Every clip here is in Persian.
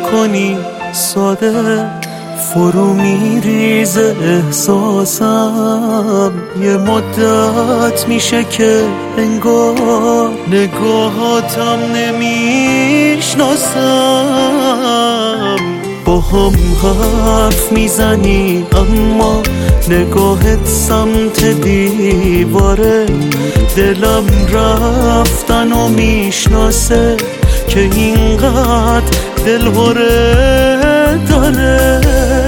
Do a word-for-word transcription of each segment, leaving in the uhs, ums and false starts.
کنی ساده فرو میریزه احساسم. یه مدت میشه که انگار نگاهاتم نمیشناسم. با هم حرف میزنی اما نگاهت سمت دیواره. دلم رفتن و میشناسه که اینقدر دلهوره داره.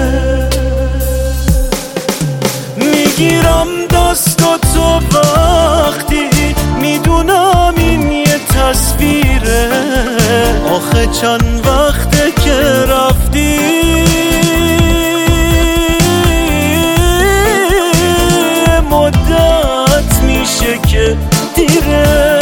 میگیرم دستاتو وقتی میدونم این یه تصویره. آخه چند وقته که رفتی، مدت میشه که دیره.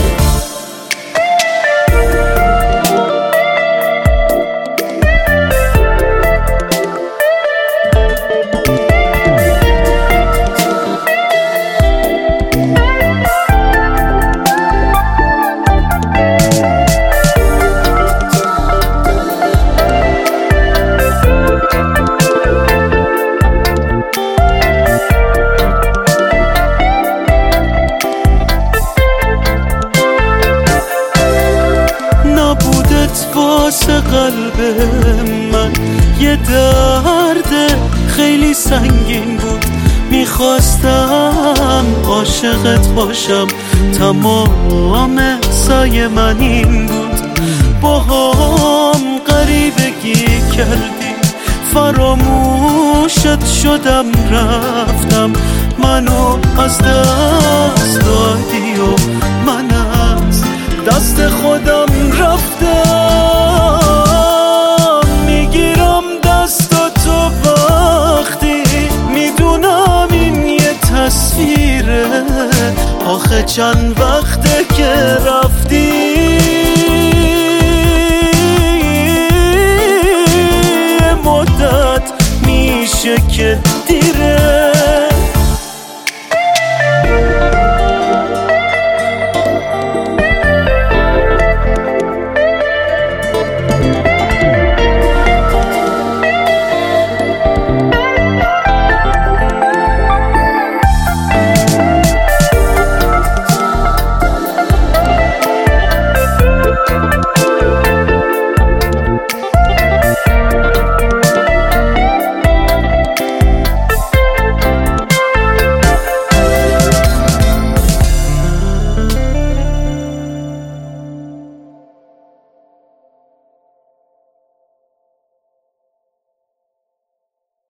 واسه قلب من یه درد خیلی سنگین بود. میخواستم عاشقت باشم، تمام سعی من این بود. با هم غریبگی کردی، فراموشت شدم رفتم. منو از دست دادی و من از دست خودم رفتم. میگیرم دستاتو وقتی میدونم این یه تصویره. آخه چند وقته که رفتی، مدت میشه که دیره.